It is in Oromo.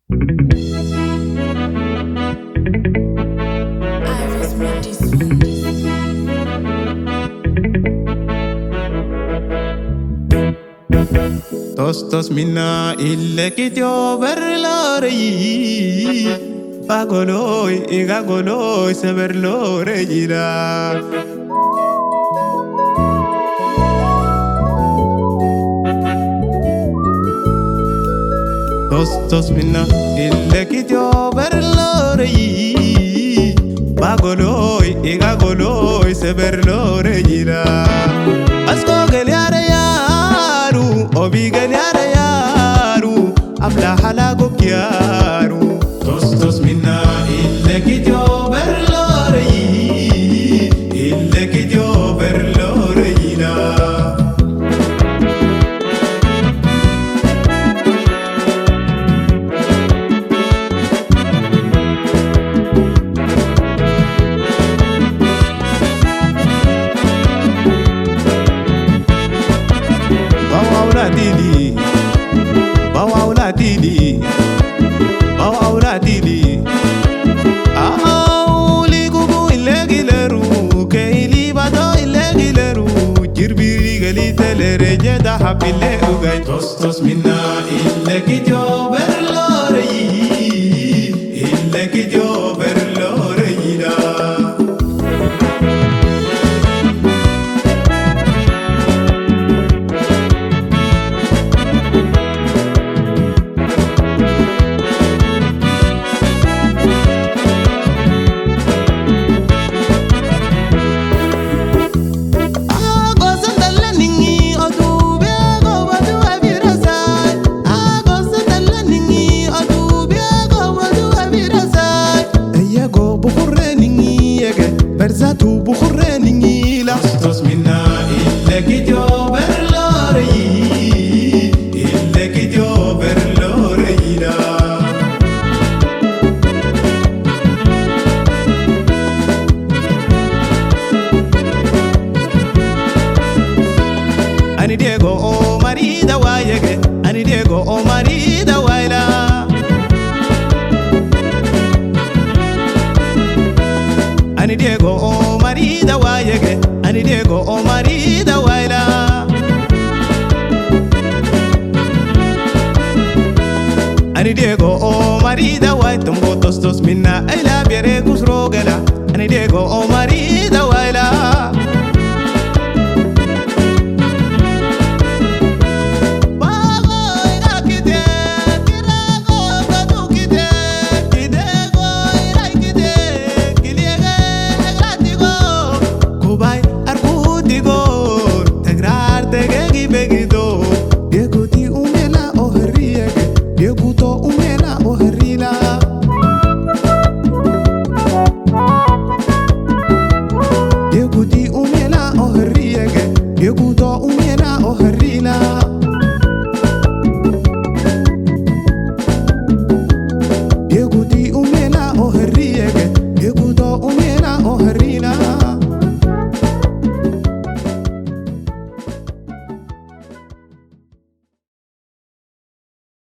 Tostos minna ille kityo berlorei Pagoloi igagoloi se berloreira Tostos minna ille kityo berlorei Pagoloi igagoloi se berloreira Asko geliare Obi ganyara yaru Abla halago kyaru Tostos minna ille kityo berlorei Ille kityo berloreina Didi, bawa didi. Auli gugu illegileru, keili bado illegileru. Jirbiri gali telere jeda habile ugay. Tostos minna ille kityo berlorei, ille kityo berloreina. Berzatu bukhureni ngila Tostos minna ille kityo berlorei Ille kityo berloreina Ani Diego o marida wayege Ani Diego o marida wayla Ani Diego o marida wayege Ani Diego o marida wayla Ani Diego o marida way Tumbo tostos minna ayla biere kusrogela Ani Diego o marida wayla